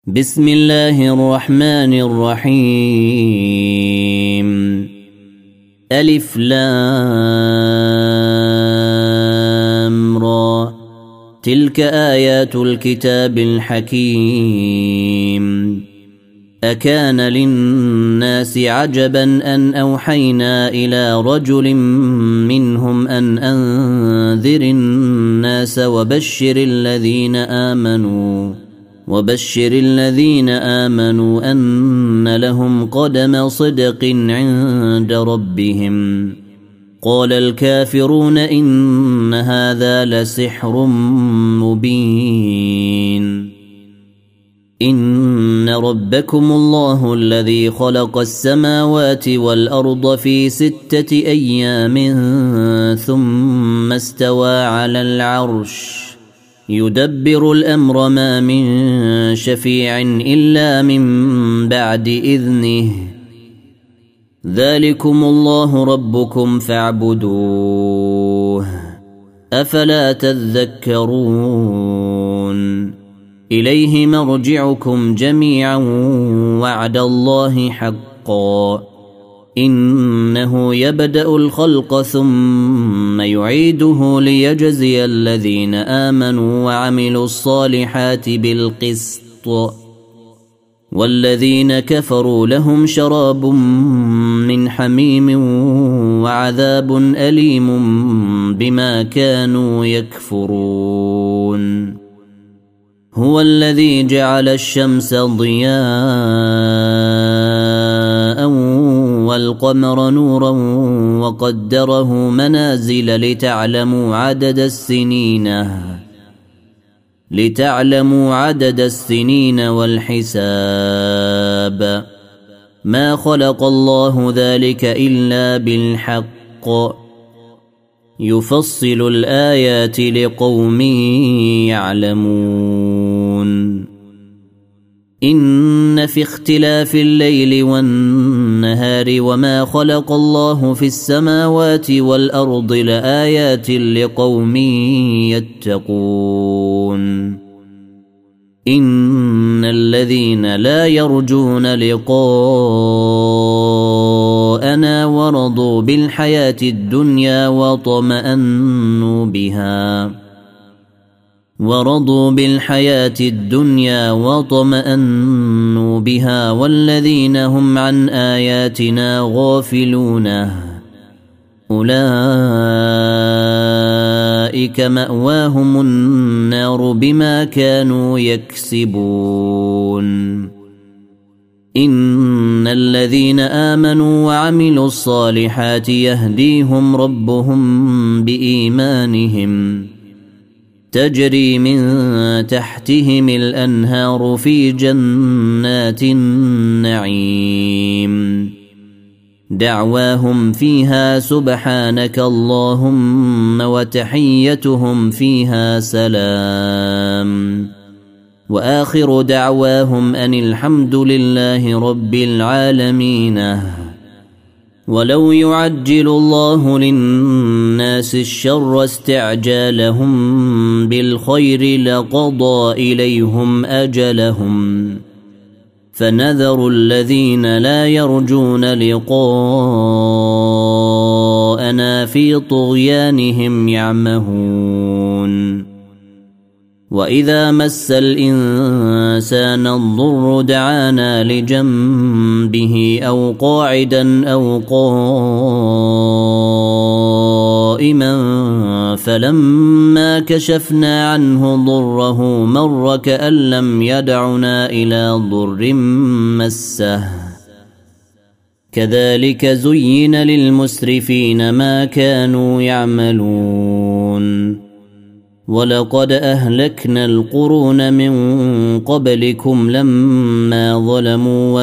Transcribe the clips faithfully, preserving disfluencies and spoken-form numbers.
بسم الله الرحمن الرحيم. ألف لام را. تلك آيات الكتاب الحكيم. أكان للناس عجبا أن أوحينا إلى رجل منهم أن أنذر الناس وبشر الذين آمنوا وبشر الذين آمنوا أن لهم قدم صدق عند ربهم. قال الكافرون إن هذا لسحر مبين. إن ربكم الله الذي خلق السماوات والأرض في ستة أيام ثم استوى على العرش يدبر الأمر ما من شفيع إلا من بعد إذنه. ذلكم الله ربكم فاعبدوه أفلا تذكرون. إليه مرجعكم جميعا وعد الله حقا. إنه يبدأ الخلق ثم يعيده ليجزي الذين آمنوا وعملوا الصالحات بالقسط والذين كفروا لهم شراب من حميم وعذاب أليم بما كانوا يكفرون. هو الذي جعل الشمس ضياء والقمر نورا وقدره منازل لتعلموا عدد السنين لتعلموا عدد السنين والحساب. ما خلق الله ذلك إلا بالحق. يفصل الآيات لقوم يعلمون. إن في اختلاف الليل والنهار وما خلق الله في السماوات والأرض لآيات لقوم يتقون. إن الذين لا يرجون لقاءنا ورضوا بالحياة الدنيا وطمأنوا بها ورضوا بالحياة الدنيا وطمأنوا بها والذين هم عن آياتنا غافلون أولئك مأواهم النار بما كانوا يكسبون. إن الذين آمنوا وعملوا الصالحات يهديهم ربهم بإيمانهم تجري من تحتهم الأنهار في جنات النعيم. دعواهم فيها سبحانك اللهم وتحيتهم فيها سلام وآخر دعواهم أن الحمد لله رب العالمين. ولو يعجل الله للناس الشر استعجالهم بالخير لقضى إليهم أجلهم فنذر الذين لا يرجون لقاءنا في طغيانهم يعمهون. وإذا مس الإنسان الضر دعانا لجنبه أو قاعدا أو قائما فلما كشفنا عنه ضره مر كأن لم يدعنا إلى ضر مسه. كذلك زين للمسرفين ما كانوا يعملون. ولقد أهلكنا القرون من قبلكم لما ظلموا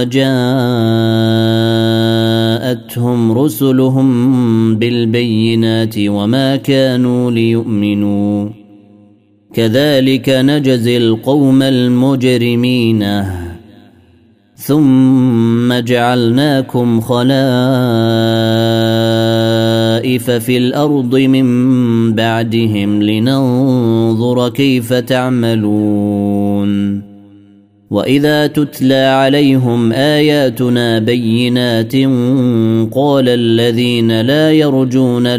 وجاءتهم رسلهم بالبينات وما كانوا ليؤمنوا. كذلك نجزي القوم المجرمين. ثم جعلناكم خلائف في الأرض من بعدهم لننظر كيف تعملون وإذا تتلى عليهم آياتنا بينات قال الذين لا يرجون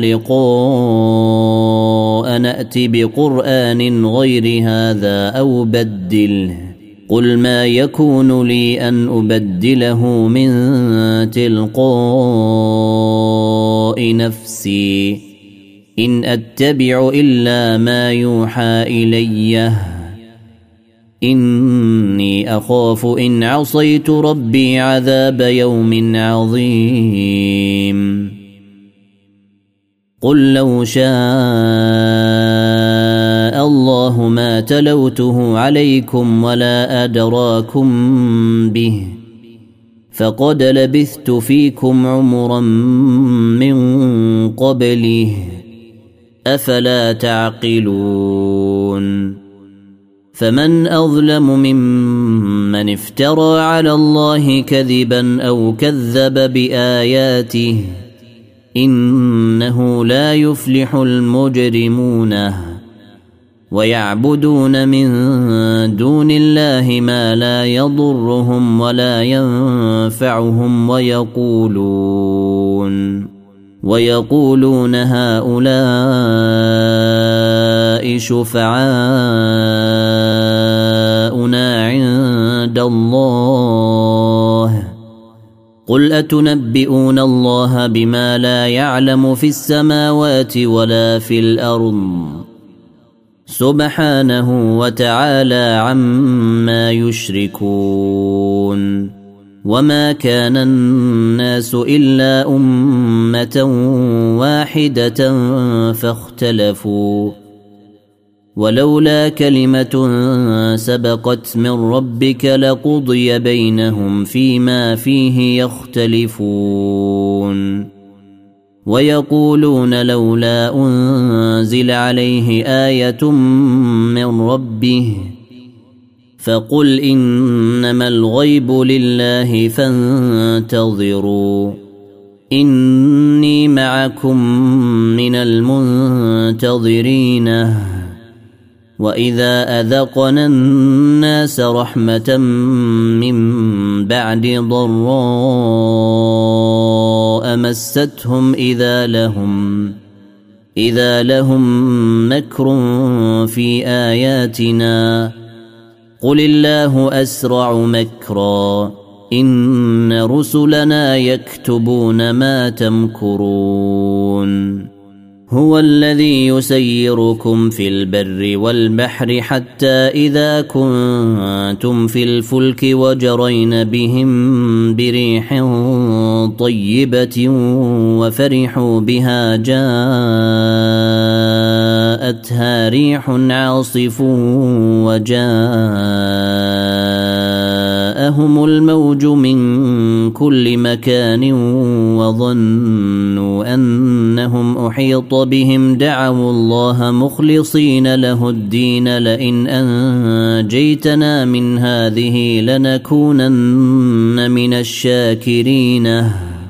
لقاء نأت بقرآن غير هذا أو بدله قل ما يكون لي أن أبدله من تلقاء نفسي إن أتبع إلا ما يوحى إليه إني أخاف إن عصيت ربي عذاب يوم عظيم قل لو شاء الله ما تلوته عليكم ولا أدراكم به فقد لبثت فيكم عمرا من قبله أفلا تعقلون فمن أظلم ممن افترى على الله كذبا أو كذب بآياته إنه لا يفلح المجرمون ويعبدون من دون الله ما لا يضرهم ولا ينفعهم ويقولون ويقولون هؤلاء شفعاؤنا عند الله قل أتنبئون الله بما لا يعلم في السماوات ولا في الأرض سبحانه وتعالى عما يشركون وما كان الناس إلا أمة واحدة فاختلفوا ولولا كلمة سبقت من ربك لقضي بينهم فيما فيه يختلفون ويقولون لولا أنزل عليه آية من ربه فقل إنما الغيب لله فانتظروا إني معكم من المنتظرين وإذا أذقنا الناس رحمة من بعد ضراء مستهم إذا لهم إذا لهم مكر في آياتنا قل الله أسرع مكرا إن رسلنا يكتبون ما تمكرون هو الذي يسيركم في البر والبحر حتى إذا كنتم في الفلك وجرين بهم بريح طيبة وفرحوا بها جاءتها ريح عاصف وجاءهم الموج من كل مكان وظنوا أنهم أحيط بهم دعوا الله مخلصين له الدين لئن أنجيتنا من هذه لنكونن من الشاكرين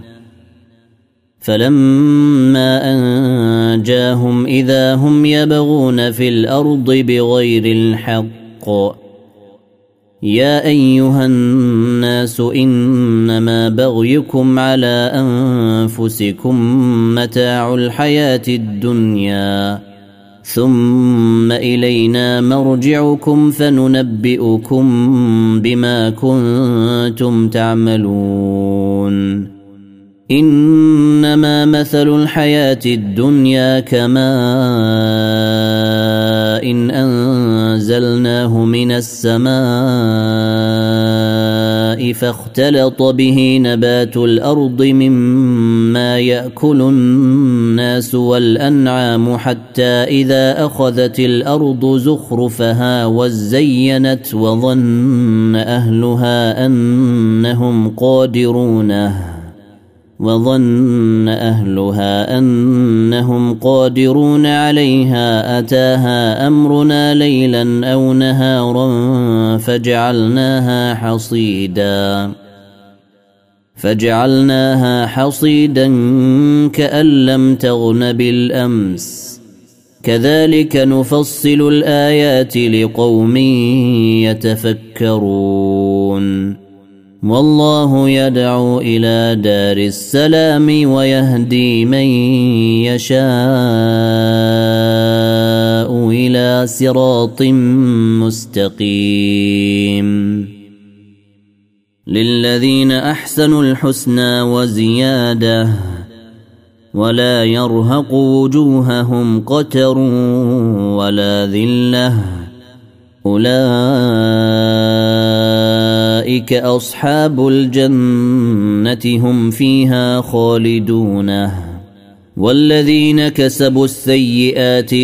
فلما أنجاهم إذا هم يبغون في الأرض بغير الحق يا أيها الناس إنما بغيكم على أنفسكم متاع الحياة الدنيا ثم إلينا مرجعكم فننبئكم بما كنتم تعملون إنما مثل الحياة الدنيا كماء إن أنزلناه من السماء فاختلط به نبات الأرض مما يأكل الناس والأنعام حتى إذا أخذت الأرض زخرفها وزينت وظن أهلها أنهم قادرونه وظن أهلها أنهم قادرون عليها أتاها أمرنا ليلا أو نهارا فجعلناها حصيدا فجعلناها حصيدا كأن لم تغن بالأمس كذلك نفصل الآيات لقوم يتفكرون والله يدعو إلى دار السلام ويهدي من يشاء إلى صراط مستقيم للذين أحسنوا الحسنى وزيادة ولا يرهق وجوههم قتر ولا ذلة أولئك أصحاب الجنة هم فيها خالدون والذين كسبوا السيئات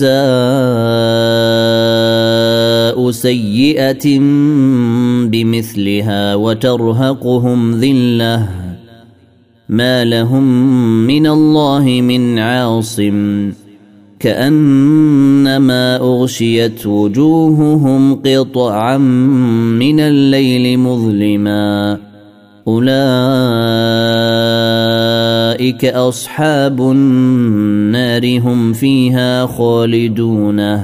جزاء سيئة بمثلها وترهقهم ذلة ما لهم من الله من عاصم كأنما أغشيت وجوههم قطعا من الليل مظلما أولئك أصحاب النار هم فيها خالدون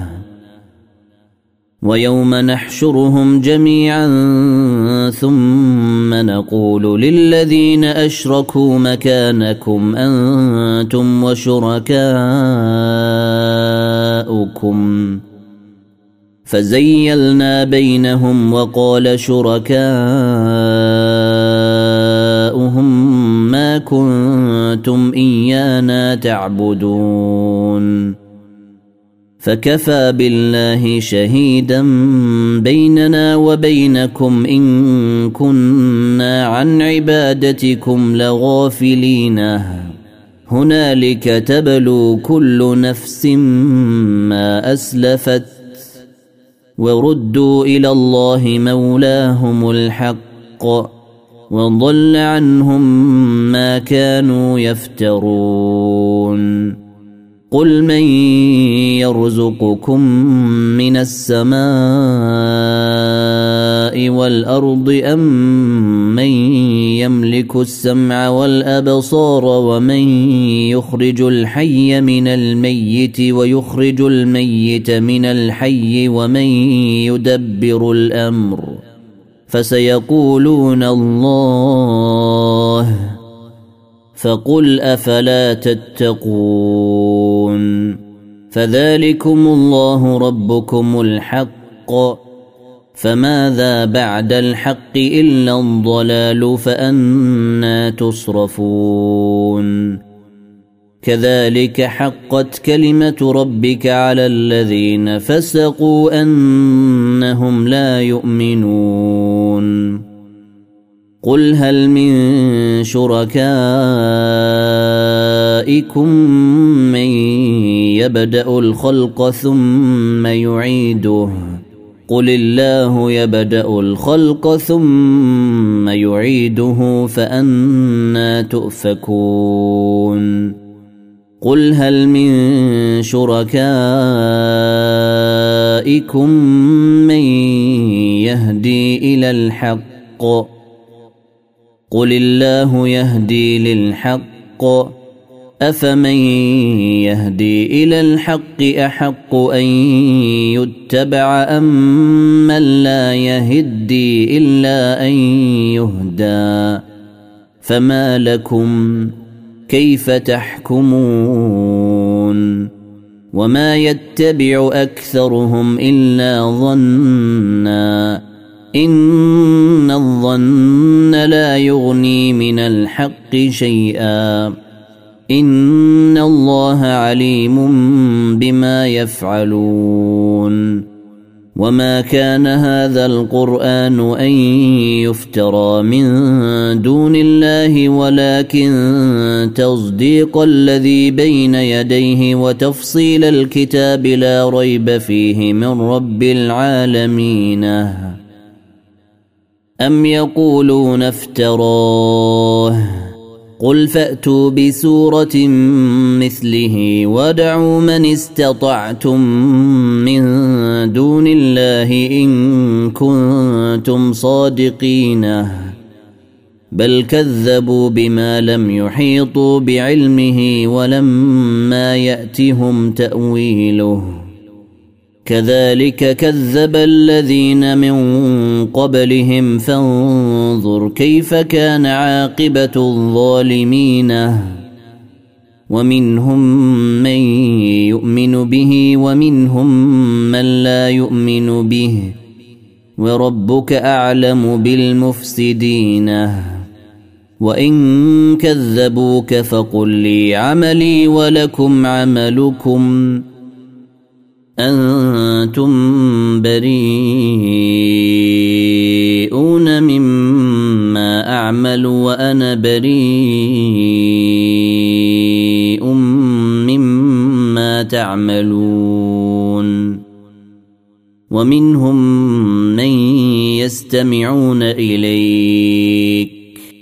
ويوم نحشرهم جميعا ثم نقول للذين أشركوا مكانكم أنتم وشركاؤكم فزيلنا بينهم وقال شركاؤهم ما كنتم إيانا تعبدون فكفى بالله شهيدا بيننا وبينكم إن كنا عن عبادتكم لغافلين هنالك تبلو كل نفس ما أسلفت وردوا إلى الله مولاهم الحق وضل عنهم ما كانوا يفترون قل من يرزقكم من السماء والأرض أم من يملك السمع والأبصار ومن يخرج الحي من الميت ويخرج الميت من الحي ومن يدبر الأمر فسيقولون الله فقل أفلا تتقون فذلكم الله ربكم الحق فماذا بعد الحق إلا الضلال فأنى تصرفون كذلك حقت كلمة ربك على الذين فسقوا أنهم لا يؤمنون قل هل من شركائكم من يبدأ الخلق ثم يعيده قل الله يبدأ الخلق ثم يعيده فأنى تؤفكون قل هل من شركائكم من يهدي إلى الحق قل الله يهدي للحق أفمن يهدي إلى الحق أحق أن يتبع أم من لا يهدي إلا أن يهدى فما لكم كيف تحكمون وما يتبع أكثرهم إلا ظنّا إن الظن لا يغني من الحق شيئا إن الله عليم بما يفعلون وما كان هذا القرآن أن يفترى من دون الله ولكن تصديق الذي بين يديه وتفصيل الكتاب لا ريب فيه من رب العالمين أم يقولون افتراه قل فأتوا بسورة مثله وادعوا من استطعتم من دون الله إن كنتم صادقين بل كذبوا بما لم يحيطوا بعلمه ولما يأتهم تأويله كذلك كذب الذين من قبلهم فانظر كيف كان عاقبة الظالمين ومنهم من يؤمن به ومنهم من لا يؤمن به وربك أعلم بالمفسدين وإن كذبوك فقل لي عملي ولكم عملكم أنتم بريئون مما أعمل وأنا بريء مما تعملون ومنهم من يستمعون إليك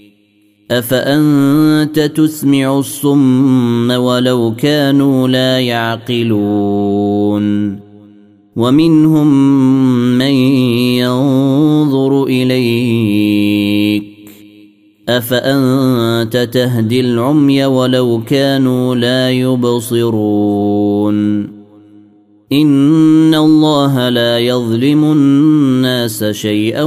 أفأنت تسمع الصم ولو كانوا لا يعقلون ومنهم من ينظر إليك أفأنت تهدي العمي ولو كانوا لا يبصرون إن الله لا يظلم الناس شيئا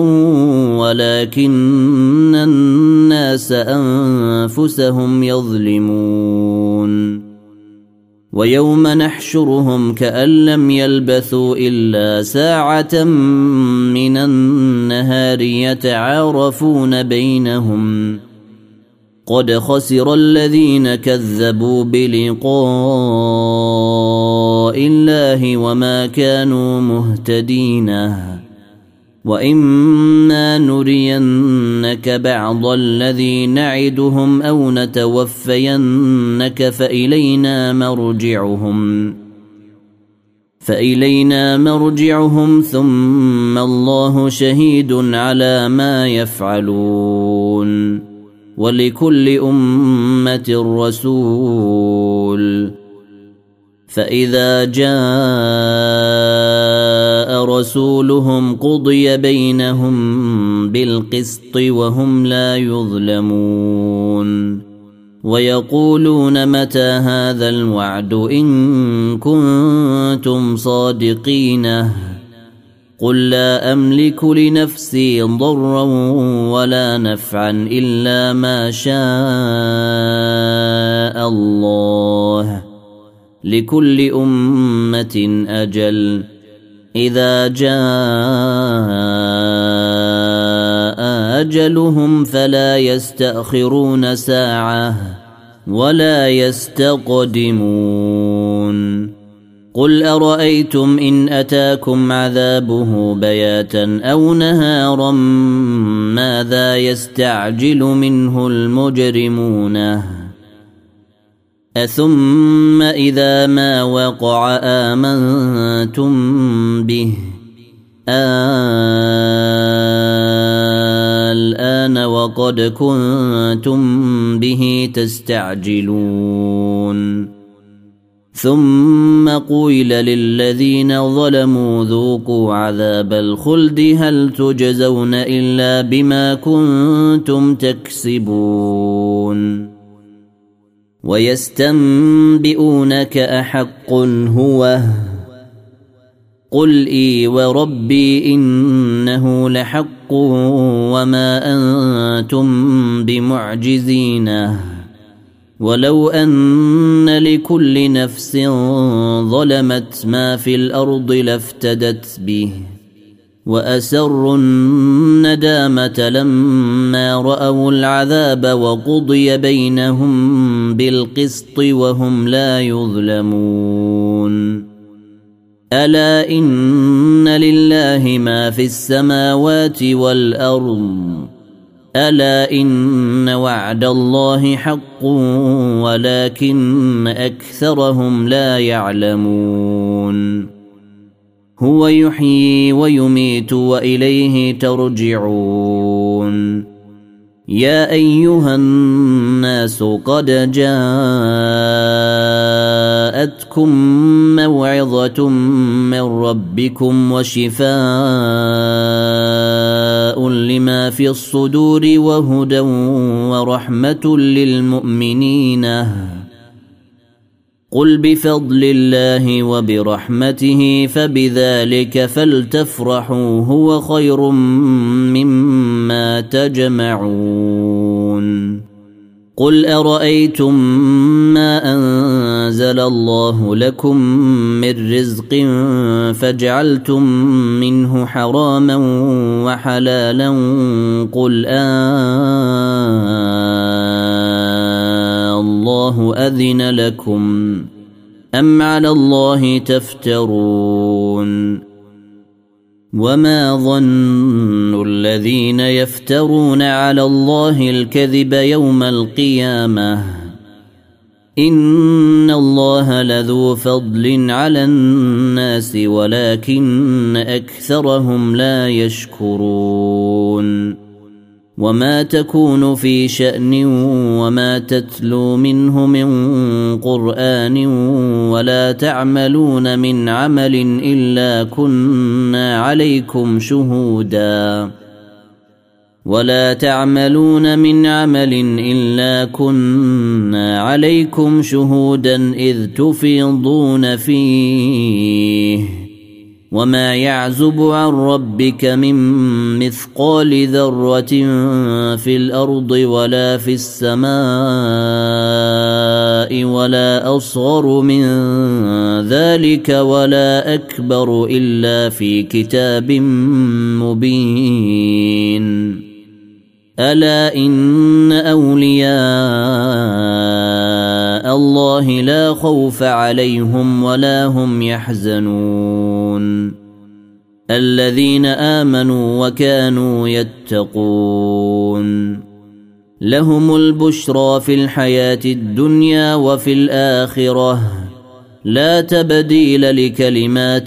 ولكن الناس أنفسهم يظلمون ويوم نحشرهم كأن لم يلبثوا إلا ساعة من النهار يتعارفون بينهم قد خسر الذين كذبوا بلقاء الله وما كانوا مهتدين وإما نرينك بعض الذي نعدهم أو نتوفينك فإلينا مرجعهم فإلينا مرجعهم ثم الله شهيد على ما يفعلون ولكل أمة رسول فإذا جاء رسولهم قضي بينهم بالقسط وهم لا يظلمون ويقولون متى هذا الوعد إن كنتم صادقين قل لا أملك لنفسي ضرا ولا نفعا إلا ما شاء الله لكل أمة أجل إذا جاء أجلهم فلا يستأخرون ساعة ولا يستقدمون قل أرأيتم إن أتاكم عذابه بياتا أو نهارا ماذا يستعجل منه المجرمون أثم إذا ما وقع آمنتم به الآن وقد كنتم به تستعجلون ثم قيل للذين ظلموا ذوقوا عذاب الخلد هل تجزون إلا بما كنتم تكسبون ويستنبئونك أحق هو قل إي وربي إنه لحق وما أنتم بمعجزين ولو أن لكل نفس ظلمت ما في الأرض لافتدت به وأسروا الندامة لما رأوا العذاب وقضي بينهم بالقسط وهم لا يظلمون ألا إن لله ما في السماوات والأرض ألا إن وعد الله حق ولكن أكثرهم لا يعلمون هو يحيي ويميت وإليه ترجعون يا أيها الناس قد جاءتكم موعظة من ربكم وشفاء لما في الصدور وهدى ورحمة للمؤمنين. قل بفضل الله وبرحمته فبذلك فلتفرحوا هو خير مما تجمعون. قل أرأيتم ما أنزل الله لكم من رزق فجعلتم منه حراما وحلالا قل آه الله أذن لكم أم على الله تفترون. وما ظن الذين يفترون على الله الكذب يوم القيامة إن الله لذو فضل على الناس ولكن أكثرهم لا يشكرون. وما تكون في شأن وما تتلو منه من قرآن ولا تعملون من عمل إلا كنا عليكم شهودا ولا تعملون من عمل إلا كنا عليكم شهودا إذ تفيضون فيه وما يعزب عن ربك من مثقال ذرة في الأرض ولا في السماء ولا أصغر من ذلك ولا أكبر إلا في كتاب مبين. ألا إن أولياء الله لا خوف عليهم ولا هم يحزنون الذين آمنوا وكانوا يتقون. لهم البشرى في الحياة الدنيا وفي الآخرة لا تبديل لكلمات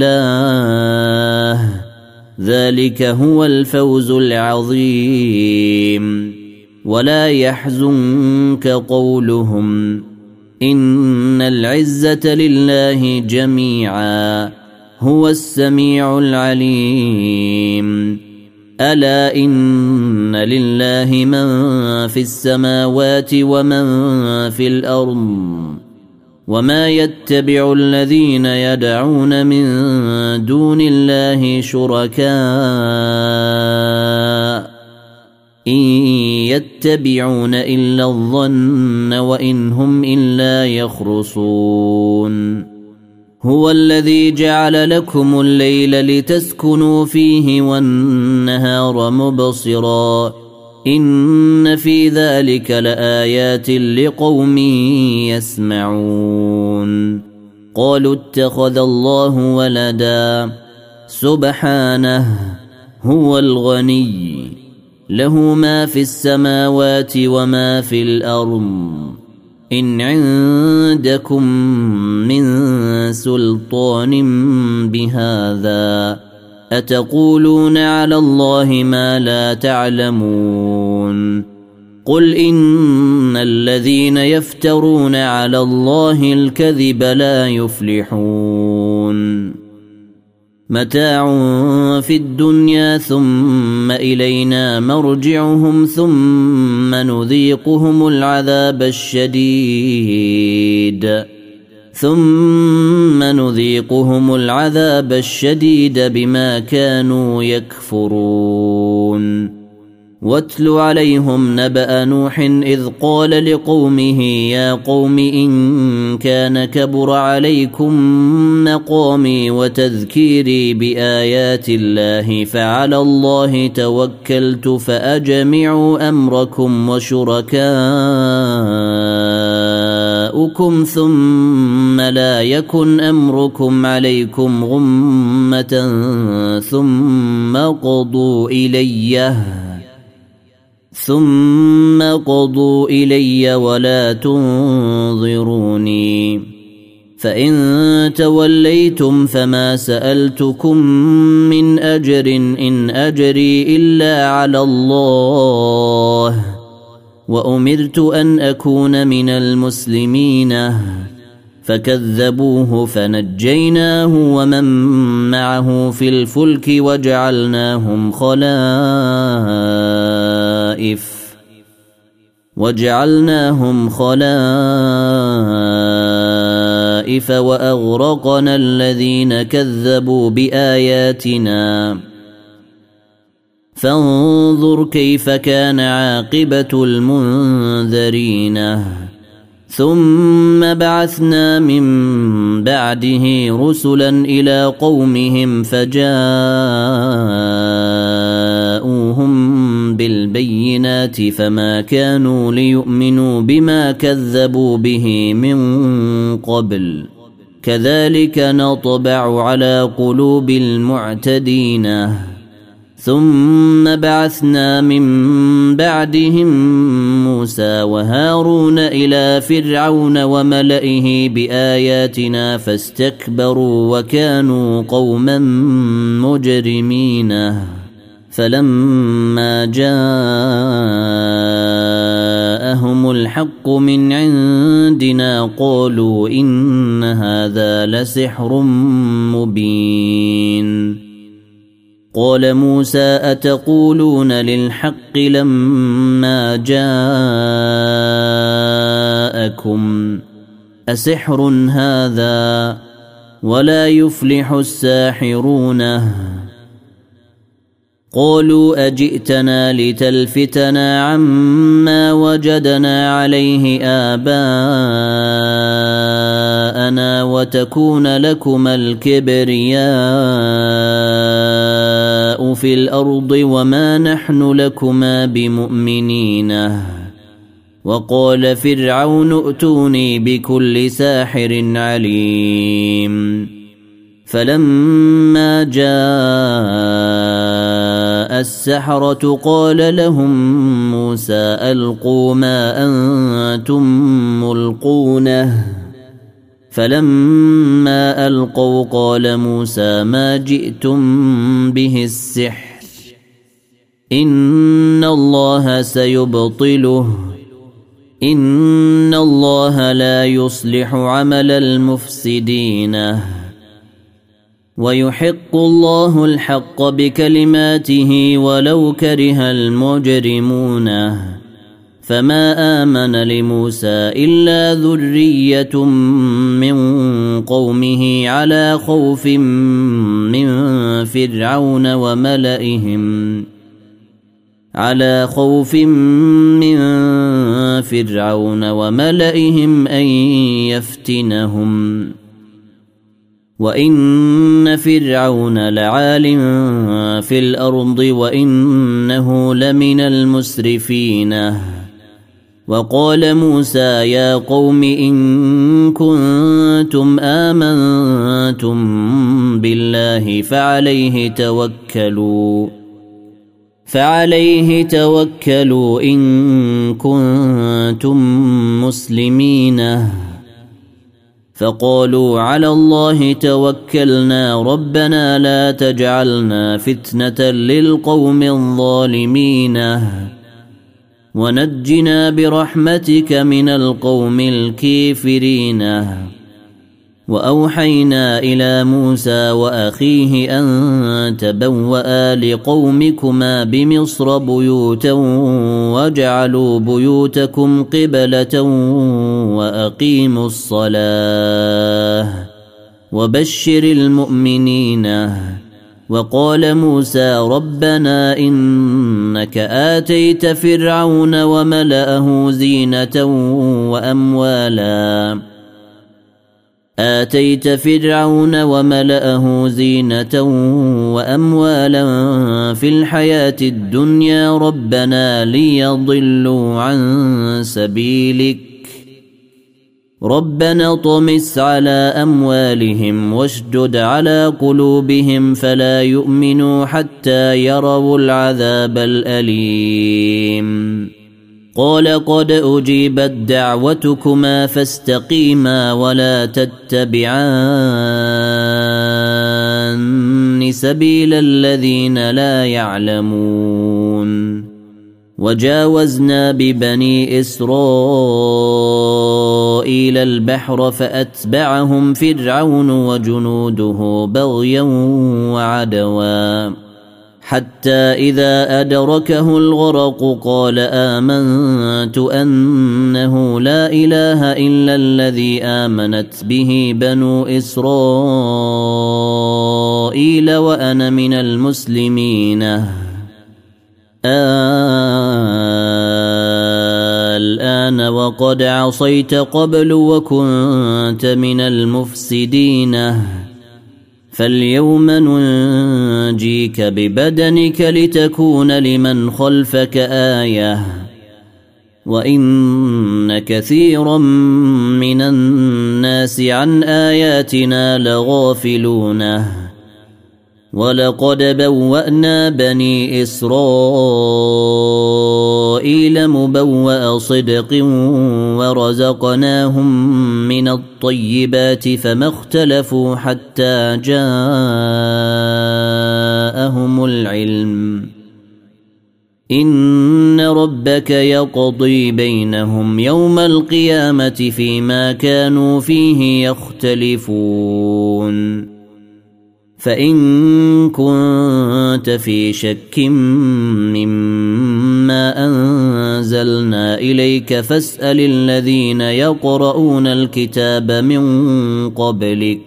الله ذلك هو الفوز العظيم. ولا يحزنك قولهم إن العزة لله جميعا هو السميع العليم. ألا إن لله من في السماوات ومن في الأرض وما يتبع الذين يدعون من دون الله شركاء إن يتبعون إلا الظن وإن هم إلا يخرصون. هو الذي جعل لكم الليل لتسكنوا فيه والنهار مبصرا إن في ذلك لآيات لقوم يسمعون. قالوا اتخذ الله ولدا سبحانه هو الغني له ما في السماوات وما في الأرض إن عندكم من سلطان بهذا أتقولون على الله ما لا تعلمون. قل إن الذين يفترون على الله الكذب لا يفلحون. متاع في الدنيا ثم إلينا مرجعهم ثم نذيقهم العذاب الشديد ثم نذيقهم العذاب الشديد بما كانوا يكفرون. واتل عليهم نبأ نوح إذ قال لقومه يا قوم إن كان كبر عليكم مقامي وتذكيري بآيات الله فعلى الله توكلت فأجمعوا أمركم وشركاءكم ثم لا يكن أمركم عليكم غمة ثم قضوا إليه ثم قضوا إلي ولا تنظروني. فإن توليتم فما سألتكم من أجر إن أجري إلا على الله وأمرت أن أكون من المسلمين. فكذبوه فنجيناه ومن معه في الفلك وجعلناهم خلائف وجعلناهم خلائف وأغرقنا الذين كذبوا بآياتنا فانظر كيف كان عاقبة المنذرين ثم بعثنا من بعده رسلا إلى قومهم فجاءوهم بالبينات فما كانوا ليؤمنوا بما كذبوا به من قبل كذلك نطبع على قلوب المعتدين ثم بعثنا من بعدهم موسى وهارون إلى فرعون وملئه بآياتنا فاستكبروا وكانوا قوما مجرمين فلما جاءهم الحق من عندنا قالوا إن هذا لسحر مبين قال موسى أتقولون للحق لما جاءكم أسحر هذا ولا يفلح الساحرون قالوا أجئتنا لتلفتنا عما وجدنا عليه آباءنا وتكون لكما الكبرياء في الأرض وما نحن لكما بمؤمنين وقال فرعون ائتوني بكل ساحر عليم فلما جاء السحرة قال لهم موسى ألقوا ما أنتم ملقونه فلما ألقوا قال موسى ما جئتم به السحر إن الله سيبطله إن الله لا يصلح عمل المفسدين ويحق الله الحق بكلماته ولو كره المجرمون فما آمن لموسى إلا ذرية من قومه على خوف من فرعون وملئهم على خوف من فرعون وملئهم أن يفتنهم وإن فرعون لعال في الأرض وإنه لمن المسرفين وقال موسى يا قوم إن كنتم آمنتم بالله فعليه توكلوا فعليه توكلوا إن كنتم مسلمين فقالوا على الله توكلنا ربنا لا تجعلنا فتنة للقوم الظالمين ونجنا برحمتك من القوم الكافرين وأوحينا إلى موسى وأخيه أن تبوأ لقومكما بمصر بيوتا واجعلوا بيوتكم قبلة وأقيموا الصلاة وبشر المؤمنين وقال موسى ربنا إنك آتيت فرعون وملأه زينة وأموالا آتيت فرعون وملأه زينة وأموالا في الحياة الدنيا ربنا ليضلوا عن سبيلك ربنا طمس على أموالهم واشدد على قلوبهم فلا يؤمنوا حتى يروا العذاب الأليم قال قد أجيبت دعوتكما فاستقيما ولا تتبعان سبيل الذين لا يعلمون وجاوزنا ببني إسرائيل البحر فأتبعهم فرعون وجنوده بغيا وعدوا حتى إذا أدركه الغرق قال آمنت أنه لا إله إلا الذي آمنت به بنو إسرائيل وأنا من المسلمين الآن وقد عصيت قبل وكنت من المفسدين فاليوم ننجيك ببدنك لتكون لمن خلفك آية وإن كثيرا من الناس عن آياتنا لغافلون ولقد بوأنا بني إسرائيل مبوأ صدق ورزقناهم من الطيبات فما اختلفوا حتى جاءهم العلم إن ربك يقضي بينهم يوم القيامة فيما كانوا فيه يختلفون فإن كنت في شك مما أنزلنا إليك فاسأل الذين يقرؤون الكتاب من قبلك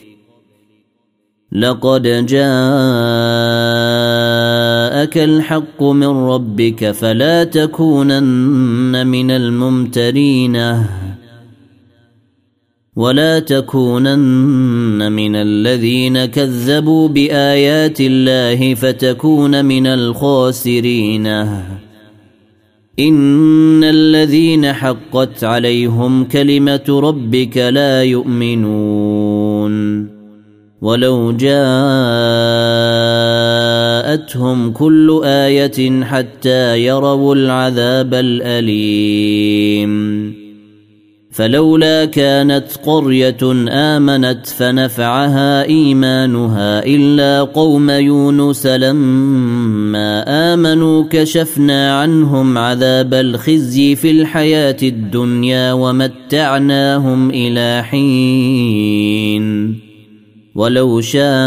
لقد جاءك الحق من ربك فلا تكونن من الممترين ولا تكونن من الذين كذبوا بآيات الله فتكون من الخاسرين إن الذين حقت عليهم كلمة ربك لا يؤمنون ولو جاءتهم كل آية حتى يروا العذاب الأليم فلولا كانت قرية آمنت فنفعها إيمانها إلا قوم يونس لما آمنوا كشفنا عنهم عذاب الخزي في الحياة الدنيا ومتعناهم إلى حين ولو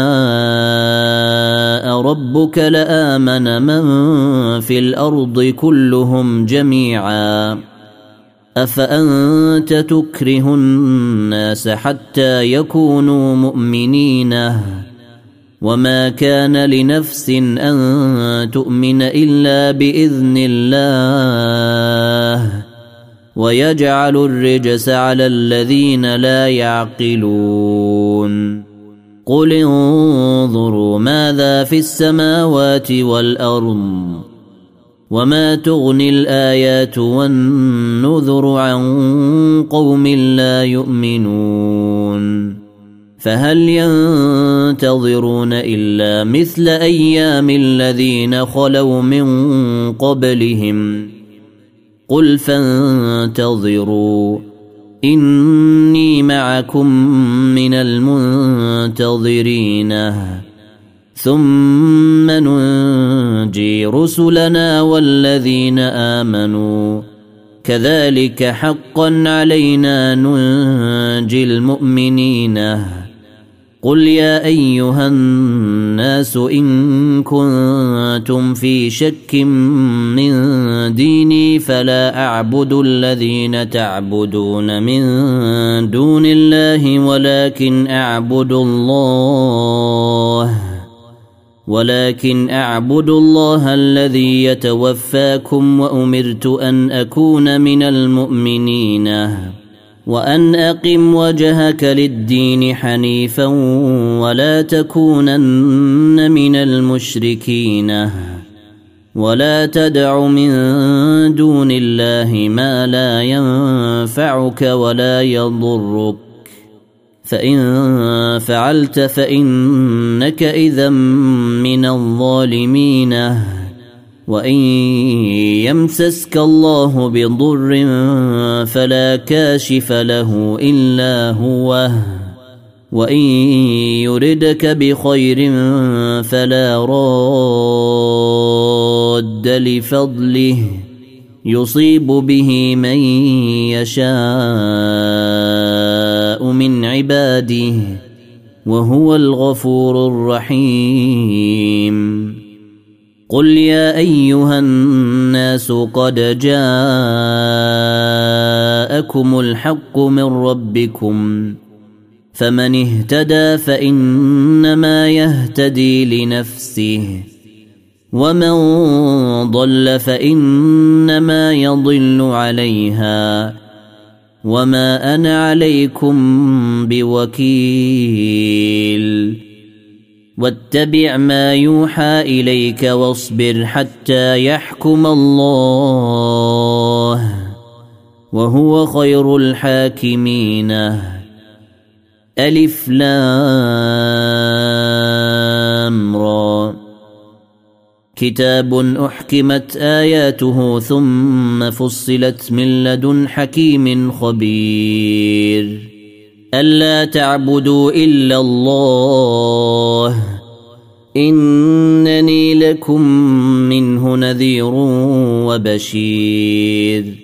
شاء ربك لآمن من في الأرض كلهم جميعا أفأنت تكره الناس حتى يكونوا مؤمنين وما كان لنفس أن تؤمن إلا بإذن الله ويجعل الرجس على الذين لا يعقلون قل انظروا ماذا في السماوات والأرض وما تغني الآيات والنذر عن قوم لا يؤمنون فهل ينتظرون إلا مثل أيام الذين خلوا من قبلهم قل فانتظروا إني معكم من المنتظرين ثم ننجي رسلنا والذين آمنوا كذلك حقا علينا ننجي المؤمنين قل يا أيها الناس إن كنتم في شك من ديني فلا أعبد الذين تعبدون من دون الله ولكن أعبد الله ولكن أعبد الله الذي يتوفاكم وأمرت أن أكون من المؤمنين وأن أقم وجهك للدين حنيفا ولا تكونن من المشركين ولا تدع من دون الله ما لا ينفعك ولا يضرك فإن فعلت فإنك إذا من الظالمين وإن يمسسك الله بضر فلا كاشف له إلا هو وإن يردك بخير فلا راد رد لفضله يصيب به من يشاء من عباده وهو الغفور الرحيم. قل يا أيها الناس قد جاءكم الحق من ربكم فمن اهتدى فإنما يهتدي لنفسه ومن ضل فإنما يضل عليها وما أنا عليكم بوكيل. واتبع ما يوحى إليك واصبر حتى يحكم الله وهو خير الحاكمين. ألف لام را كتاب أحكمت آياته ثم فصلت من لدن حكيم خبير ألا تعبدوا إلا الله إنني لكم منه نذير وبشير.